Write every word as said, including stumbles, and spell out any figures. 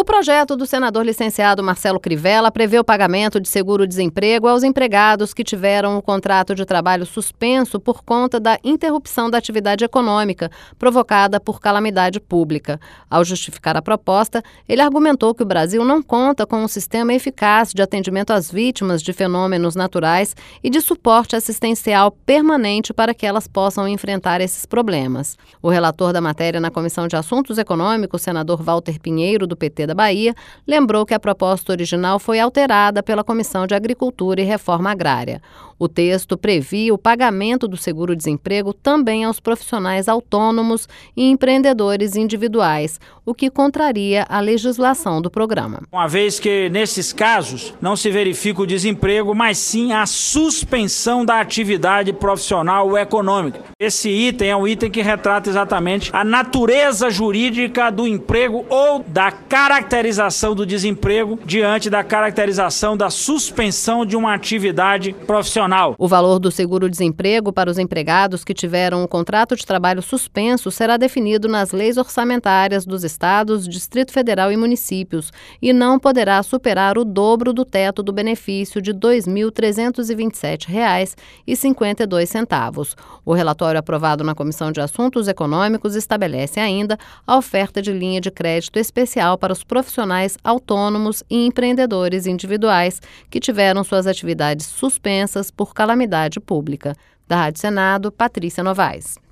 projeto do senador licenciado Marcelo Crivella prevê o pagamento de seguro-desemprego aos empregados que tiveram o contrato de trabalho suspenso por conta da interrupção da atividade econômica provocada por calamidade pública. Ao justificar a proposta, ele argumentou que o Brasil não conta com um sistema eficaz de atendimento às vítimas de fenômenos naturais e de suporte assistencial permanente para que elas possam enfrentar esses problemas. O relator da matéria na Comissão de Assuntos Econômicos, senador Walter Pinheiro, do P T da Bahia, lembrou que a proposta original foi alterada pela Comissão de Agricultura e Reforma Agrária. O texto previa o pagamento do seguro-desemprego também aos profissionais autônomos e empreendedores individuais, o que contraria a legislação do programa. Uma vez que, nesses casos, não se verifica o desemprego, mas sim a suspensão da atividade profissional ou econômica. Esse item é um item que retrata exatamente a natureza jurídica do emprego ou da caracterização do desemprego diante da caracterização da suspensão de uma atividade profissional. O valor do seguro-desemprego para os empregados que tiveram o contrato de trabalho suspenso será definido nas leis orçamentárias dos estados, Distrito Federal e municípios e não poderá superar o dobro do teto do benefício de dois mil trezentos e vinte e sete reais e cinquenta e dois centavos. O relatório aprovado na Comissão de Assuntos Econômicos estabelece ainda a oferta de linha de crédito especial para os profissionais autônomos e empreendedores individuais que tiveram suas atividades suspensas por calamidade pública. Da Rádio Senado, Patrícia Novaes.